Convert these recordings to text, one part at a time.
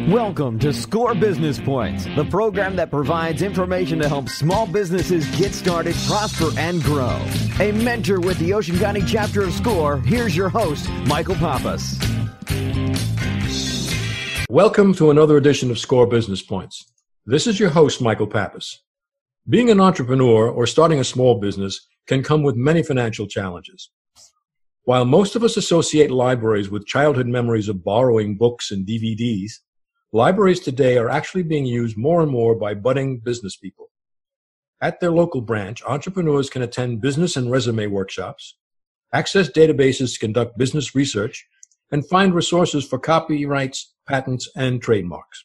Welcome to Score Business Points, the program that provides information to help small businesses get started, prosper, and grow. A mentor with the Ocean County chapter of Score, here's your host, Michael Pappas. Welcome to another edition of Score Business Points. This is your host, Michael Pappas. Being an entrepreneur or starting a small business can come with many financial challenges. While most of us associate libraries with childhood memories of borrowing books and DVDs, libraries today are actually being used more and more by budding business people. At their local branch, entrepreneurs can attend business and resume workshops, access databases to conduct business research, and find resources for copyrights, patents, and trademarks.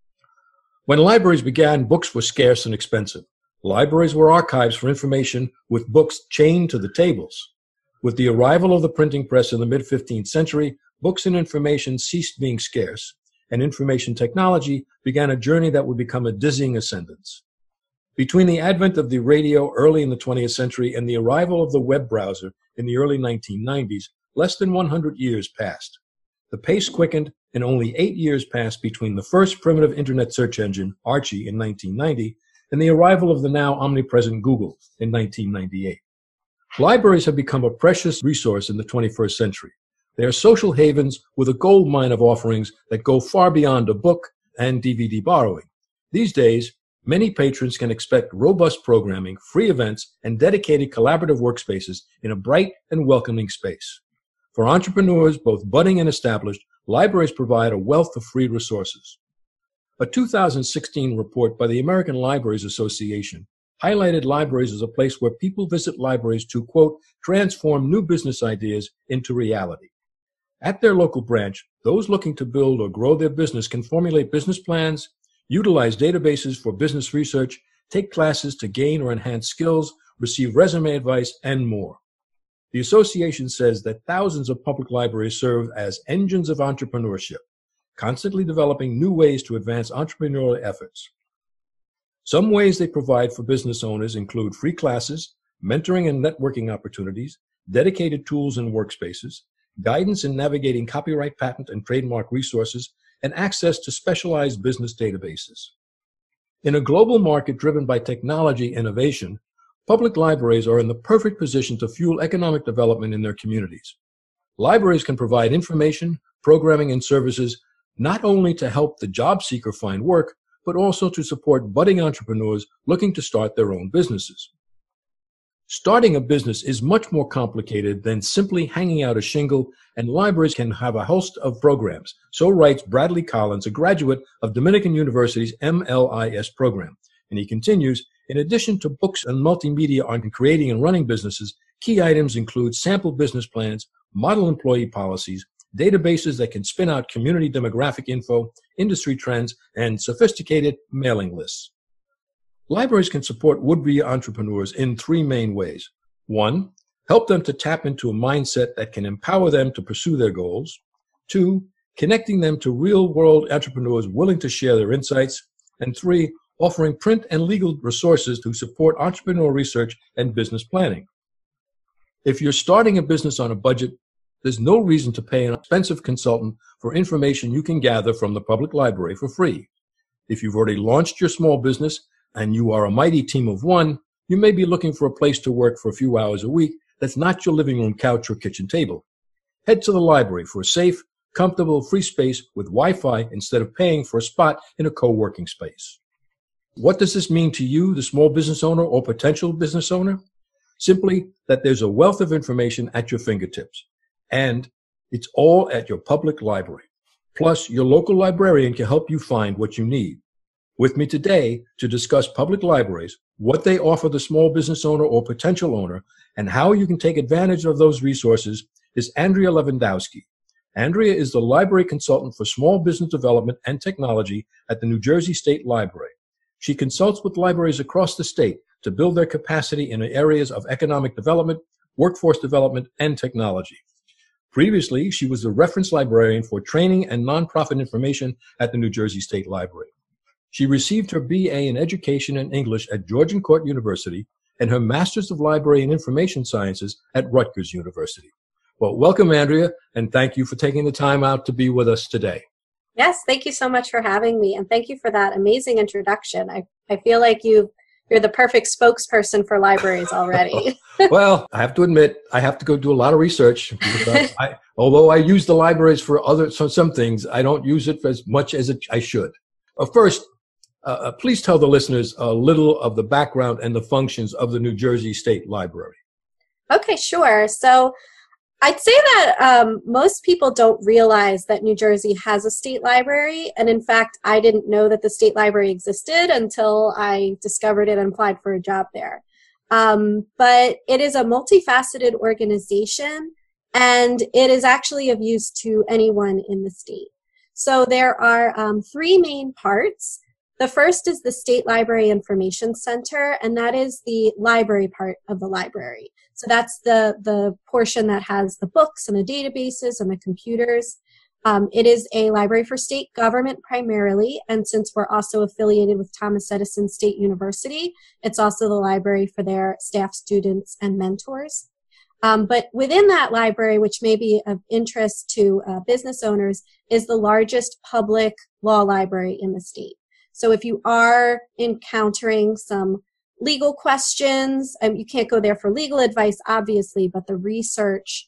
When libraries began, books were scarce and expensive. Libraries were archives for information with books chained to the tables. With the arrival of the printing press in the mid-15th century, books and information ceased being scarce, and information technology began a journey that would become a dizzying ascendance. Between the advent of the radio early in the 20th century and the arrival of the web browser in the early 1990s, less than 100 years passed. The pace quickened, and only 8 years passed between the first primitive internet search engine, Archie, in 1990, and the arrival of the now omnipresent Google in 1998. Libraries have become a precious resource in the 21st century. They are social havens with a gold mine of offerings that go far beyond a book and DVD borrowing. These days, many patrons can expect robust programming, free events, and dedicated collaborative workspaces in a bright and welcoming space. For entrepreneurs, both budding and established, libraries provide a wealth of free resources. A 2016 report by the American Libraries Association highlighted libraries as a place where people visit libraries to, quote, transform new business ideas into reality. At their local branch, those looking to build or grow their business can formulate business plans, utilize databases for business research, take classes to gain or enhance skills, receive resume advice, and more. The association says that thousands of public libraries serve as engines of entrepreneurship, constantly developing new ways to advance entrepreneurial efforts. Some ways they provide for business owners include free classes, mentoring and networking opportunities, dedicated tools and workspaces, guidance in navigating copyright, patent, and trademark resources, and access to specialized business databases. In a global market driven by technology innovation, public libraries are in the perfect position to fuel economic development in their communities. Libraries can provide information, programming, and services not only to help the job seeker find work, but also to support budding entrepreneurs looking to start their own businesses. Starting a business is much more complicated than simply hanging out a shingle, and libraries can have a host of programs. So writes Bradley Collins, a graduate of Dominican University's MLIS program. And he continues, in addition to books and multimedia on creating and running businesses, key items include sample business plans, model employee policies, databases that can spin out community demographic info, industry trends, and sophisticated mailing lists. Libraries can support would-be entrepreneurs in three main ways. One, help them to tap into a mindset that can empower them to pursue their goals. Two, connecting them to real-world entrepreneurs willing to share their insights. And three, offering print and legal resources to support entrepreneurial research and business planning. If you're starting a business on a budget, there's no reason to pay an expensive consultant for information you can gather from the public library for free. If you've already launched your small business and you are a mighty team of one, you may be looking for a place to work for a few hours a week that's not your living room couch or kitchen table. Head to the library for a safe, comfortable, free space with Wi-Fi instead of paying for a spot in a co-working space. What does this mean to you, the small business owner or potential business owner? Simply that there's a wealth of information at your fingertips, and it's all at your public library. Plus, your local librarian can help you find what you need. With me today to discuss public libraries, what they offer the small business owner or potential owner, and how you can take advantage of those resources is Andrea Lewandowski. Andrea is the library consultant for small business development and technology at the New Jersey State Library. She consults with libraries across the state to build their capacity in areas of economic development, workforce development, and technology. Previously, she was the reference librarian for training and nonprofit information at the New Jersey State Library. She received her BA in Education and English at Georgian Court University and her Master's of Library and Information Sciences at Rutgers University. Well, welcome, Andrea, and thank you for taking the time out to be with us today. Yes, thank you so much for having me, and thank you for that amazing introduction. I feel like you're the perfect spokesperson for libraries already. Well, I have to admit, I have to go do a lot of research. Because although I use the libraries for some things, I don't use it as much as I should. First, please tell the listeners a little of the background and the functions of the New Jersey State Library. Okay, sure. So I'd say that most people don't realize that New Jersey has a state library. And in fact, I didn't know that the state library existed until I discovered it and applied for a job there. But it is a multifaceted organization, and it is actually of use to anyone in the state. So there are three main parts. The first is the State Library Information Center, and that is the library part of the library. So that's the portion that has the books and the databases and the computers. It is a library for state government primarily, and since we're also affiliated with Thomas Edison State University, it's also the library for their staff, students, and mentors. But within that library, which may be of interest to business owners, is the largest public law library in the state. So if you are encountering some legal questions, you can't go there for legal advice, obviously, but the research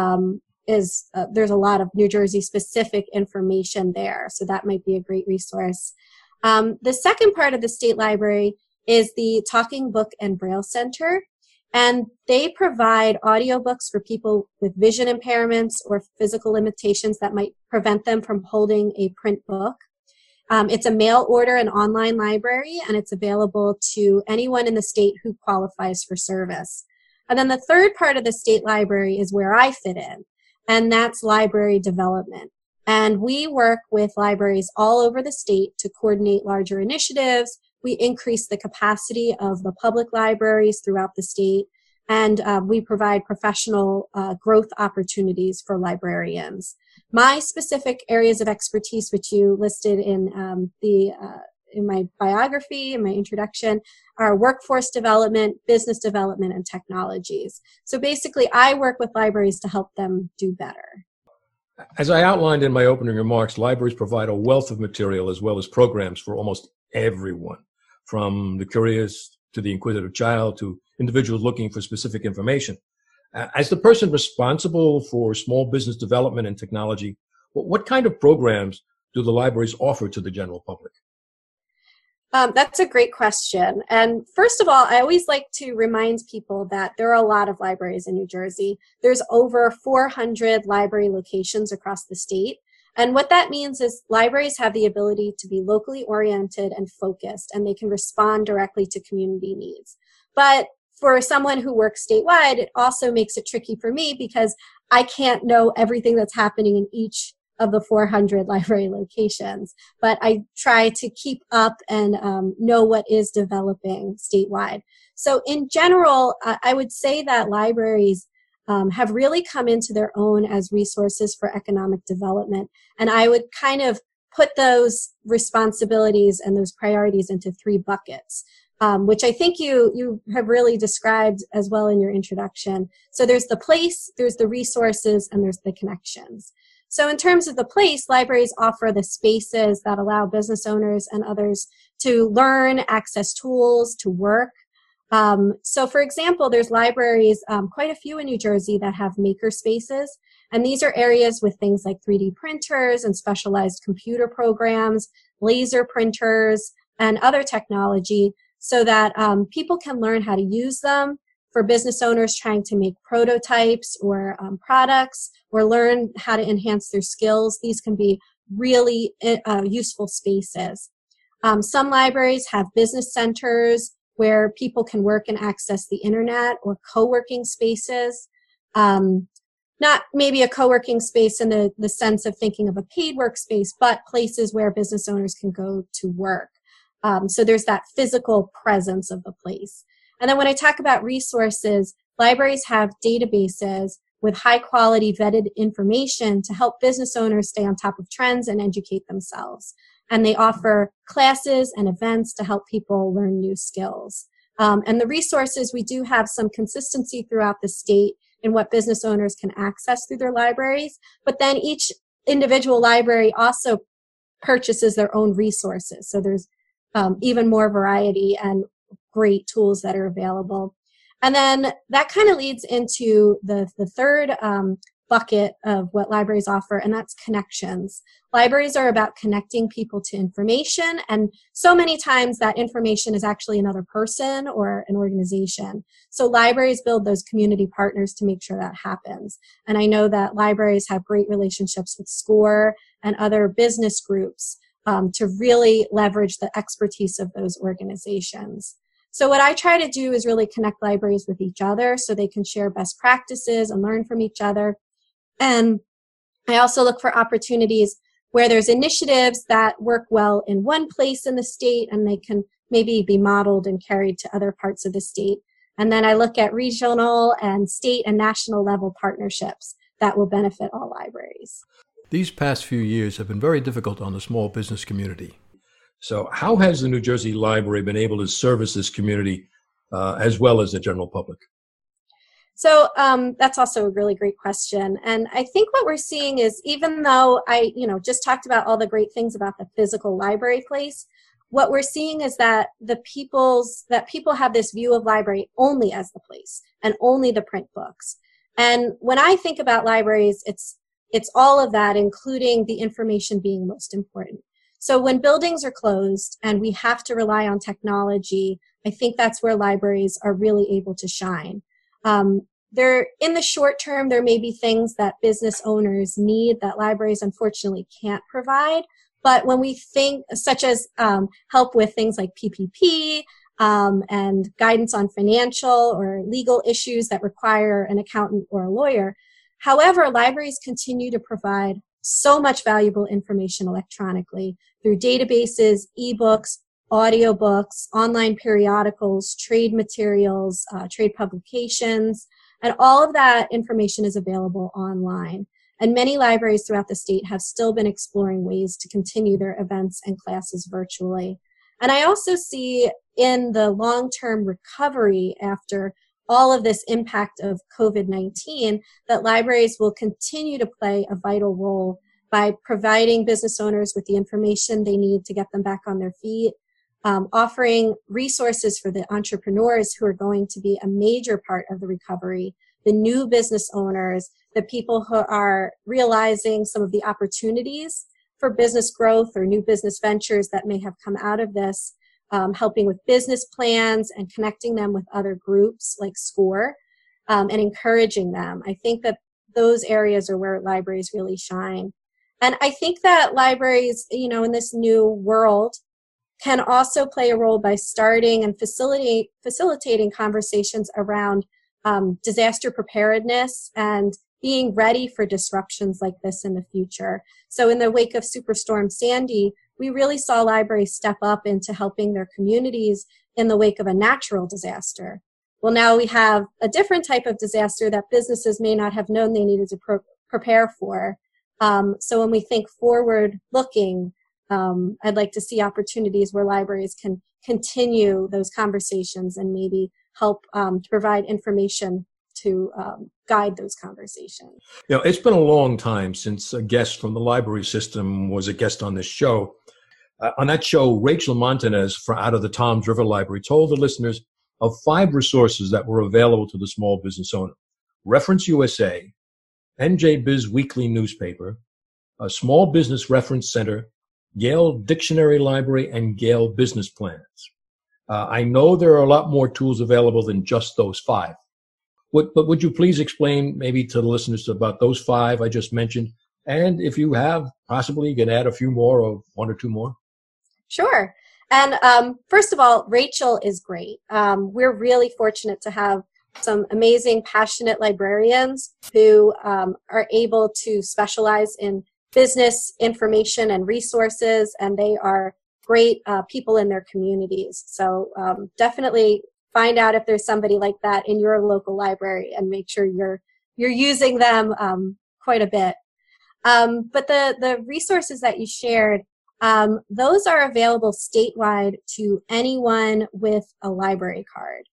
there's a lot of New Jersey specific information there. So that might be a great resource. The second part of the state library is the Talking Book and Braille Center. And they provide audiobooks for people with vision impairments or physical limitations that might prevent them from holding a print book. It's a mail order and online library, and it's available to anyone in the state who qualifies for service. And then the third part of the state library is where I fit in, and that's library development. And we work with libraries all over the state to coordinate larger initiatives. We increase the capacity of the public libraries throughout the state, and we provide professional growth opportunities for librarians. My specific areas of expertise, which you listed in my biography, in my introduction, are workforce development, business development, and technologies. So basically, I work with libraries to help them do better. As I outlined in my opening remarks, libraries provide a wealth of material as well as programs for almost everyone, from the curious to the inquisitive child to individuals looking for specific information. As the person responsible for small business development and technology, what kind of programs do the libraries offer to the general public? That's a great question. And first of all, I always like to remind people that there are a lot of libraries in New Jersey. There's over 400 library locations across the state. And what that means is libraries have the ability to be locally oriented and focused, and they can respond directly to community needs. But for someone who works statewide, it also makes it tricky for me because I can't know everything that's happening in each of the 400 library locations. But I try to keep up and know what is developing statewide. So in general, I would say that libraries have really come into their own as resources for economic development. And I would kind of put those responsibilities and those priorities into three buckets, which I think you have really described as well in your introduction. So there's the place, there's the resources, and there's the connections. So in terms of the place, libraries offer the spaces that allow business owners and others to learn, access tools, to work. So for example, there's libraries, quite a few in New Jersey that have maker spaces. And these are areas with things like 3D printers and specialized computer programs, laser printers, and other technology so that people can learn how to use them. For business owners trying to make prototypes or products or learn how to enhance their skills, these can be really useful spaces. Some libraries have business centers where people can work and access the internet, or co-working spaces. Not maybe a co-working space in the sense of thinking of a paid workspace, but places where business owners can go to work. So there's that physical presence of the place. And then when I talk about resources, libraries have databases with high quality vetted information to help business owners stay on top of trends and educate themselves. And they offer classes and events to help people learn new skills. And the resources, we do have some consistency throughout the state in what business owners can access through their libraries. But then each individual library also purchases their own resources. So there's even more variety and great tools that are available. And then that kind of leads into the third bucket of what libraries offer, and that's connections. Libraries are about connecting people to information, and so many times that information is actually another person or an organization. So libraries build those community partners to make sure that happens. And I know that libraries have great relationships with SCORE and other business groups to really leverage the expertise of those organizations. So what I try to do is really connect libraries with each other so they can share best practices and learn from each other. And I also look for opportunities where there's initiatives that work well in one place in the state and they can maybe be modeled and carried to other parts of the state. And then I look at regional and state and national level partnerships that will benefit all libraries. These past few years have been very difficult on the small business community. So how has the New Jersey Library been able to service this community as well as the general public? So that's also a really great question. And I think what we're seeing is, even though I just talked about all the great things about the physical library place, what we're seeing is that people have this view of library only as the place and only the print books. And when I think about libraries, it's all of that, including the information being most important. So when buildings are closed and we have to rely on technology, I think that's where libraries are really able to shine. In the short term, there may be things that business owners need that libraries unfortunately can't provide. But when we think, such as help with things like PPP and guidance on financial or legal issues that require an accountant or a lawyer, however, libraries continue to provide so much valuable information electronically through databases, ebooks, audiobooks, online periodicals, trade materials, trade publications, and all of that information is available online. And many libraries throughout the state have still been exploring ways to continue their events and classes virtually. And I also see in the long-term recovery after all of this impact of COVID-19 that libraries will continue to play a vital role by providing business owners with the information they need to get them back on their feet, offering resources for the entrepreneurs who are going to be a major part of the recovery, the new business owners, the people who are realizing some of the opportunities for business growth or new business ventures that may have come out of this, helping with business plans and connecting them with other groups like SCORE, and encouraging them. I think that those areas are where libraries really shine. And I think that libraries, in this new world, can also play a role by starting and facilitating conversations around disaster preparedness and being ready for disruptions like this in the future. So in the wake of Superstorm Sandy, we really saw libraries step up into helping their communities in the wake of a natural disaster. Well, now we have a different type of disaster that businesses may not have known they needed to prepare for. So when we think forward-looking, I'd like to see opportunities where libraries can continue those conversations and maybe help to provide information to guide those conversations. It's been a long time since a guest from the library system was a guest on this show. On that show, Rachel Montanez out of the Toms River Library told the listeners of 5 resources that were available to the small business owner: Reference USA, NJ Biz Weekly newspaper, a Small Business Reference Center, Gale Dictionary Library, and Gale Business Plans. I know there are a lot more tools available than just those 5. But would you please explain maybe to the listeners about those 5 I just mentioned? And if you have, possibly you can add a few more or 1 or 2 more. Sure. And first of all, Rachel is great. We're really fortunate to have some amazing, passionate librarians who are able to specialize in business information and resources, and they are great people in their communities. So definitely find out if there's somebody like that in your local library and make sure you're using them quite a bit. But the resources that you shared, those are available statewide to anyone with a library card.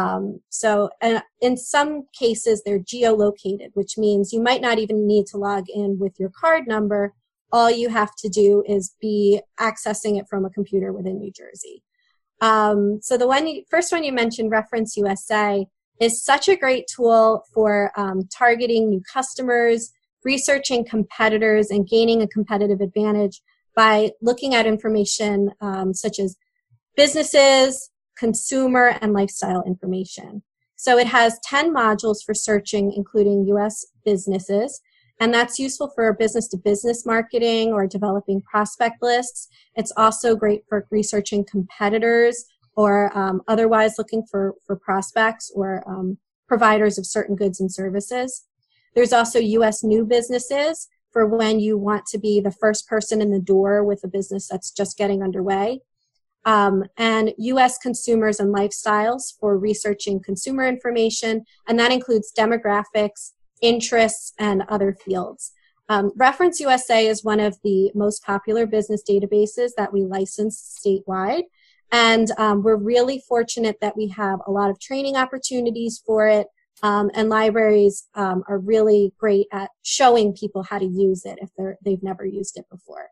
So in some cases, they're geolocated, which means you might not even need to log in with your card number, all you have to do is be accessing it from a computer within New Jersey. So the first one you mentioned, Reference USA, is such a great tool for targeting new customers, researching competitors, and gaining a competitive advantage by looking at information such as businesses, consumer, and lifestyle information. So it has 10 modules for searching, including U.S. businesses, and that's useful for business-to-business marketing or developing prospect lists. It's also great for researching competitors or otherwise looking for prospects or providers of certain goods and services. There's also U.S. new businesses for when you want to be the first person in the door with a business that's just getting underway. And U.S. consumers and lifestyles for researching consumer information, and that includes demographics, interests, and other fields. Reference USA is one of the most popular business databases that we license statewide, and we're really fortunate that we have a lot of training opportunities for it, and libraries are really great at showing people how to use it if they've never used it before.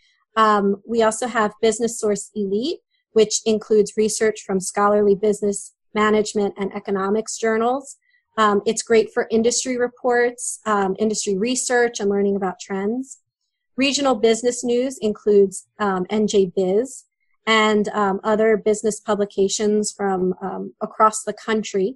We also have Business Source Elite, which includes research from scholarly business, management, and economics journals. It's great for industry reports, industry research, and learning about trends. Regional business news includes NJ Biz and other business publications from across the country.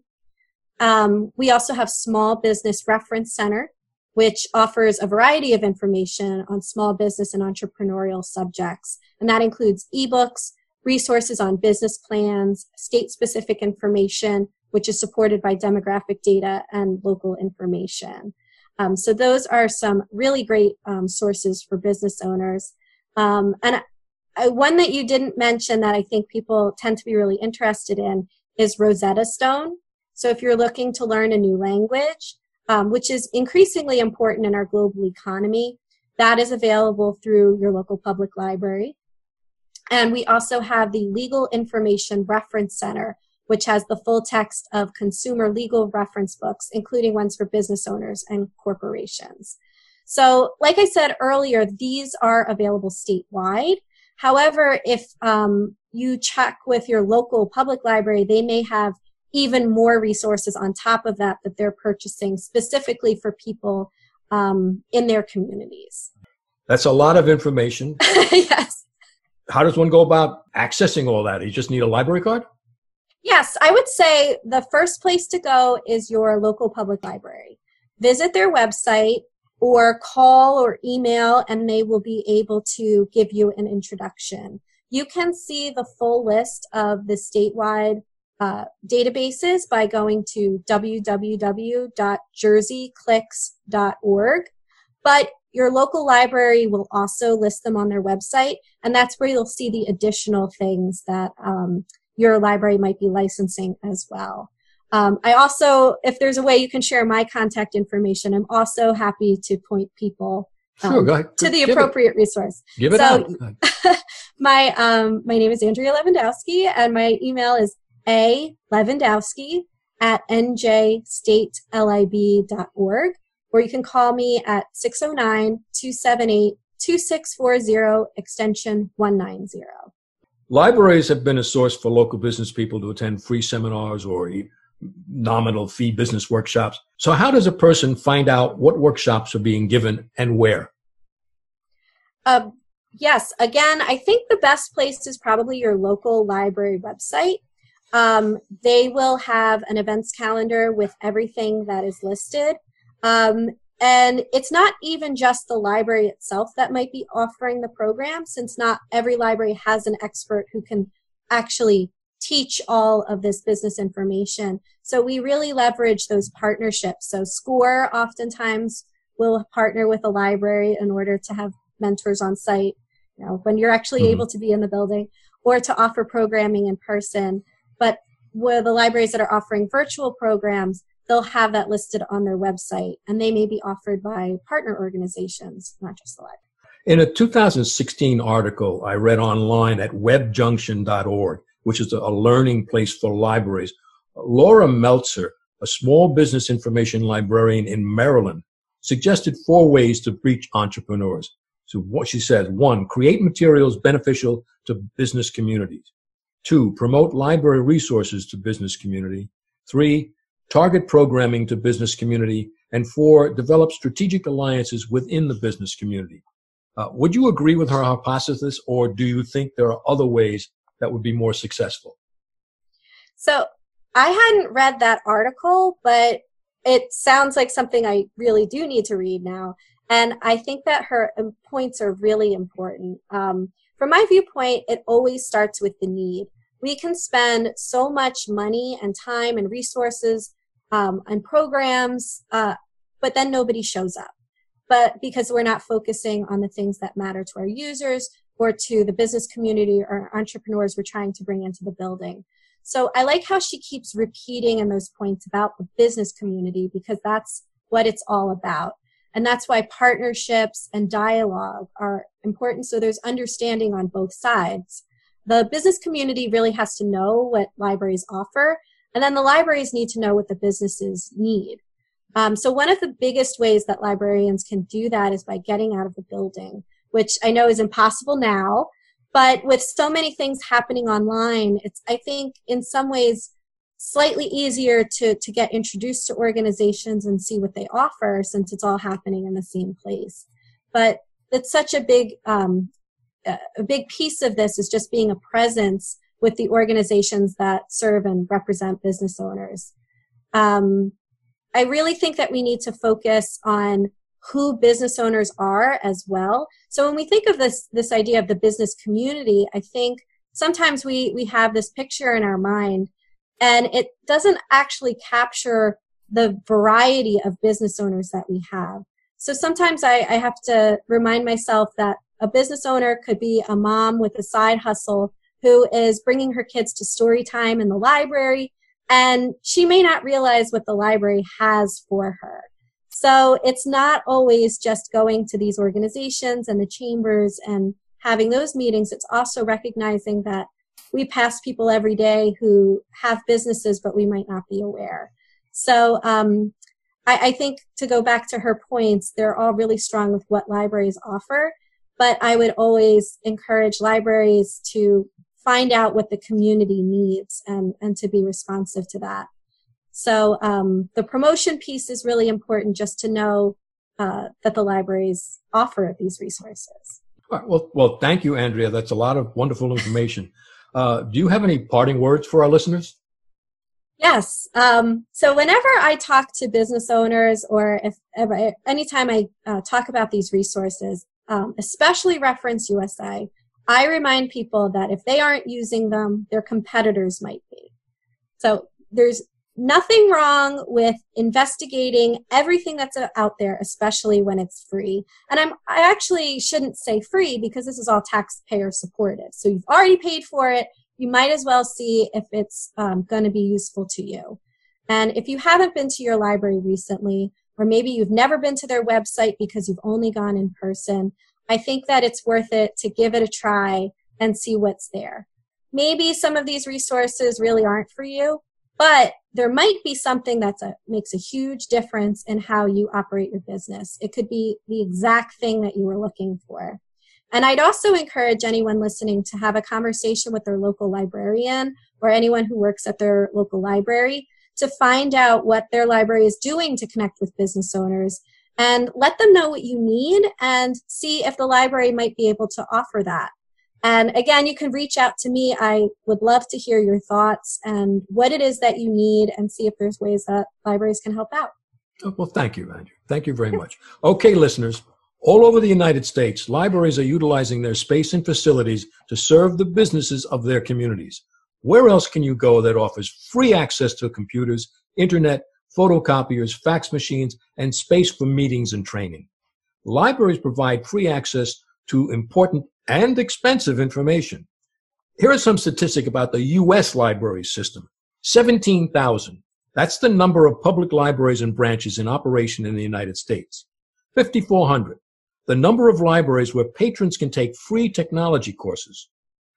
We also have Small Business Reference Center, which offers a variety of information on small business and entrepreneurial subjects. And that includes ebooks, resources on business plans, state-specific information, which is supported by demographic data and local information. So those are some really great sources for business owners. And one that you didn't mention that I think people tend to be really interested in is Rosetta Stone. So if you're looking to learn a new language, which is increasingly important in our global economy, that is available through your local public library. And we also have the Legal Information Reference Center, which has the full text of consumer legal reference books, including ones for business owners and corporations. So, like I said earlier, these are available statewide. However, if you check with your local public library, they may have even more resources on top of that they're purchasing specifically for people in their communities. That's a lot of information. Yes. How does one go about accessing all that? You just need a library card? Yes, I would say the first place to go is your local public library. Visit their website or call or email, and they will be able to give you an introduction. You can see the full list of the statewide databases by going to www.jerseyclicks.org, but your local library will also list them on their website, and that's where you'll see the additional things that your library might be licensing as well. I also, if there's a way you can share my contact information, I'm also happy to point people Sure, go ahead. to the appropriate resource. Give it out. My name is Andrea Lewandowski, and my email is alewandowski@njstatelib.org, or you can call me at 609-278-2640, extension 190. Libraries have been a source for local business people to attend free seminars or nominal fee business workshops. So how does a person find out what workshops are being given and where? Yes, again, I think the best place is probably your local library website. They will have an events calendar with everything that is listed. And it's not even just the library itself that might be offering the program, since not every library has an expert who can actually teach all of this business information. So we really leverage those partnerships. So SCORE oftentimes will partner with a library in order to have mentors on site, when you're actually able to be in the building, or to offer programming in person. But where the libraries that are offering virtual programs, they'll have that listed on their website, and they may be offered by partner organizations, not just the library. In a 2016 article I read online at webjunction.org, which is a learning place for libraries, Laura Meltzer, a small business information librarian in Maryland, suggested 4 ways to reach entrepreneurs. So what she says: 1, create materials beneficial to business communities. 2, promote library resources to business community. 3, target programming to business community. And 4, develop strategic alliances within the business community. Would you agree with her hypothesis, or do you think there are other ways that would be more successful? So I hadn't read that article, but it sounds like something I really do need to read now. And I think that her points are really important. From my viewpoint, it always starts with the need. We can spend so much money and time and resources on programs, but then nobody shows up. But because we're not focusing on the things that matter to our users or to the business community or entrepreneurs we're trying to bring into the building. So I like how she keeps repeating in those points about the business community, because that's what it's all about. And that's why partnerships and dialogue are important, so there's understanding on both sides. The business community really has to know what libraries offer, and then the libraries need to know what the businesses need. So one of the biggest ways that librarians can do that is by getting out of the building, which I know is impossible now, but with so many things happening online, it's, I think, in some ways slightly easier to get introduced to organizations and see what they offer, since it's all happening in the same place. But it's such a big piece of this is just being a presence with the organizations that serve and represent business owners. I really think that we need to focus on who business owners are as well. So when we think of this idea of the business community, I think sometimes we have this picture in our mind, and it doesn't actually capture the variety of business owners that we have. So sometimes I have to remind myself that a business owner could be a mom with a side hustle who is bringing her kids to story time in the library, and she may not realize what the library has for her. So it's not always just going to these organizations and the chambers and having those meetings. It's also recognizing that we pass people every day who have businesses, but we might not be aware. So I think, to go back to her points, they're all really strong with what libraries offer, but I would always encourage libraries to find out what the community needs and to be responsive to that. So the promotion piece is really important, just to know that the libraries offer these resources. All right. Well, thank you, Andrea. That's a lot of wonderful information. Do you have any parting words for our listeners? Yes. So whenever I talk to business owners, or anytime I talk about these resources, especially Reference USA, I remind people that if they aren't using them, their competitors might be. So there's nothing wrong with investigating everything that's out there, especially when it's free. And I actually shouldn't say free, because this is all taxpayer supported. So you've already paid for it. You might as well see if it's going to be useful to you. And if you haven't been to your library recently, or maybe you've never been to their website because you've only gone in person, I think that it's worth it to give it a try and see what's there. Maybe some of these resources really aren't for you, but there might be something that makes a huge difference in how you operate your business. It could be the exact thing that you were looking for. And I'd also encourage anyone listening to have a conversation with their local librarian or anyone who works at their local library to find out what their library is doing to connect with business owners, and let them know what you need and see if the library might be able to offer that. And again, you can reach out to me. I would love to hear your thoughts and what it is that you need, and see if there's ways that libraries can help out. Well, thank you, Andrew. Thank you very much. Okay, listeners, all over the United States, libraries are utilizing their space and facilities to serve the businesses of their communities. Where else can you go that offers free access to computers, internet, photocopiers, fax machines, and space for meetings and training? Libraries provide free access to important and expensive information. Here are some statistics about the U.S. library system. 17,000. That's the number of public libraries and branches in operation in the United States. 5,400. The number of libraries where patrons can take free technology courses.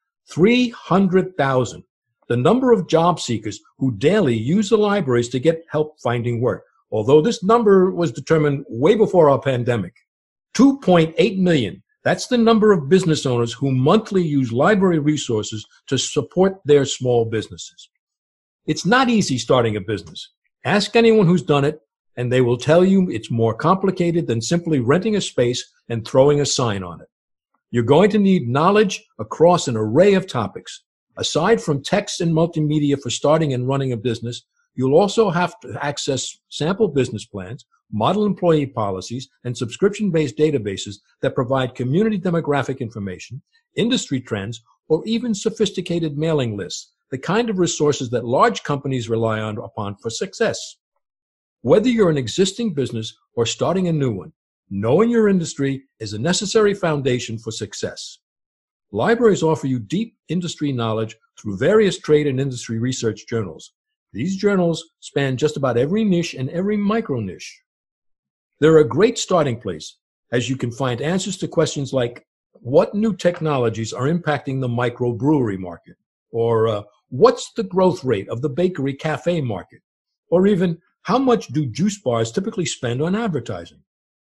300,000. The number of job seekers who daily use the libraries to get help finding work, although this number was determined way before our pandemic. 2.8 million. That's the number of business owners who monthly use library resources to support their small businesses. It's not easy starting a business. Ask anyone who's done it, and they will tell you it's more complicated than simply renting a space and throwing a sign on it. You're going to need knowledge across an array of topics. Aside from text and multimedia for starting and running a business, you'll also have to access sample business plans, model employee policies, and subscription-based databases that provide community demographic information, industry trends, or even sophisticated mailing lists, the kind of resources that large companies rely upon for success. Whether you're an existing business or starting a new one, knowing your industry is a necessary foundation for success. Libraries offer you deep industry knowledge through various trade and industry research journals. These journals span just about every niche and every micro-niche. They're a great starting place, as you can find answers to questions like, what new technologies are impacting the microbrewery market? Or what's the growth rate of the bakery cafe market? Or even, how much do juice bars typically spend on advertising?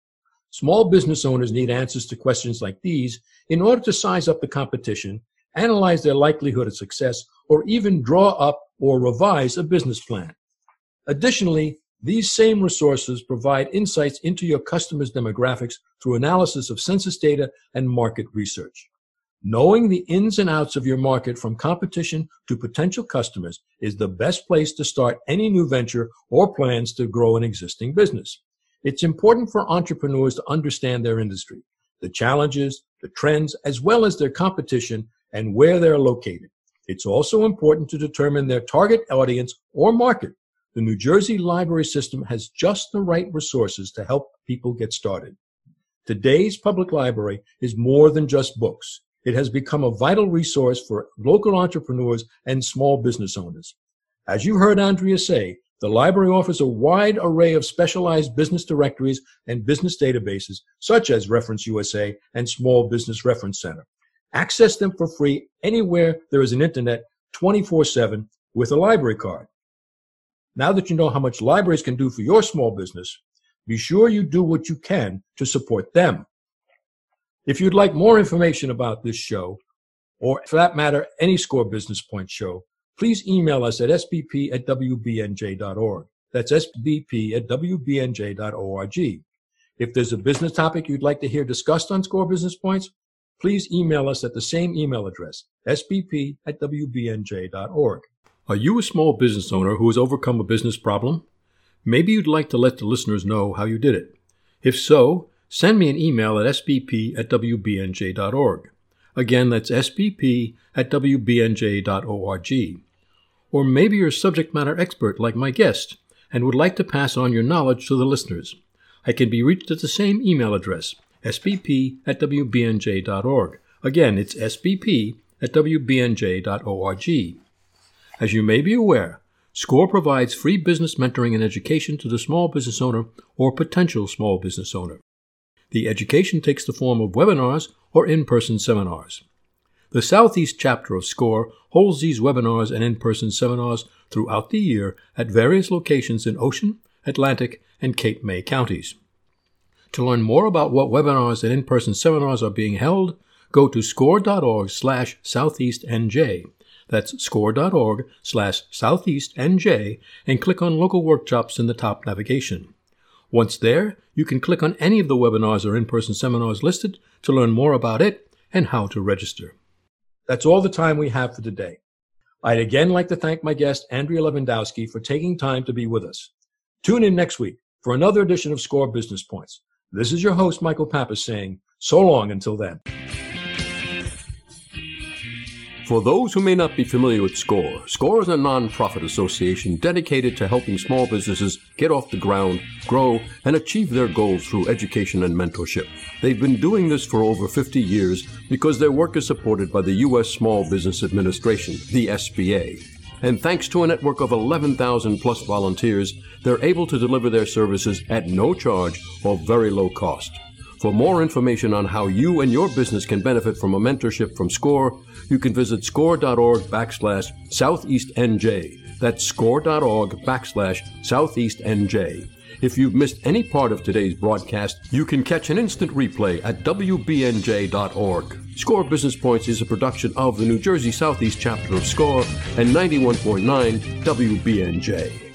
Small business owners need answers to questions like these in order to size up the competition, analyze their likelihood of success, or even draw up or revise a business plan. Additionally, these same resources provide insights into your customers' demographics through analysis of census data and market research. Knowing the ins and outs of your market from competition to potential customers is the best place to start any new venture or plans to grow an existing business. It's important for entrepreneurs to understand their industry, the challenges, the trends, as well as their competition and where they're located. It's also important to determine their target audience or market. The New Jersey library system has just the right resources to help people get started. Today's public library is more than just books. It has become a vital resource for local entrepreneurs and small business owners. As you heard Andrea say, the library offers a wide array of specialized business directories and business databases, such as Reference USA and Small Business Reference Center. Access them for free anywhere there is an internet 24/7 with a library card. Now that you know how much libraries can do for your small business, be sure you do what you can to support them. If you'd like more information about this show, or for that matter, any SCORE Business Point show, please email us at sbp@wbnj.org. That's sbp@wbnj.org. If there's a business topic you'd like to hear discussed on SCORE Business Points, please email us at the same email address, sbp@wbnj.org. Are you a small business owner who has overcome a business problem? Maybe you'd like to let the listeners know how you did it. If so, send me an email at sbp@wbnj.org. Again, that's sbp@wbnj.org. Or maybe you're a subject matter expert like my guest and would like to pass on your knowledge to the listeners. I can be reached at the same email address, sbp@wbnj.org. Again, it's sbp@wbnj.org. As you may be aware, SCORE provides free business mentoring and education to the small business owner or potential small business owner. The education takes the form of webinars or in-person seminars. The Southeast chapter of SCORE holds these webinars and in-person seminars throughout the year at various locations in Ocean, Atlantic, and Cape May counties. To learn more about what webinars and in-person seminars are being held, go to score.org/SoutheastNJ. That's score.org/SoutheastNJ and click on Local Workshops in the top navigation. Once there, you can click on any of the webinars or in-person seminars listed to learn more about it and how to register. That's all the time we have for today. I'd again like to thank my guest, Andrea Lewandowski, for taking time to be with us. Tune in next week for another edition of SCORE Business Points. This is your host, Michael Pappas, saying so long until then. For those who may not be familiar with SCORE, SCORE is a non-profit association dedicated to helping small businesses get off the ground, grow, and achieve their goals through education and mentorship. They've been doing this for over 50 years because their work is supported by the U.S. Small Business Administration, the SBA. And thanks to a network of 11,000 plus volunteers, they're able to deliver their services at no charge or very low cost. For more information on how you and your business can benefit from a mentorship from SCORE, you can visit score.org/SoutheastNJ. That's score.org/SoutheastNJ. If you've missed any part of today's broadcast, you can catch an instant replay at WBNJ.org. SCORE Business Points is a production of the New Jersey Southeast chapter of SCORE and 91.9 WBNJ.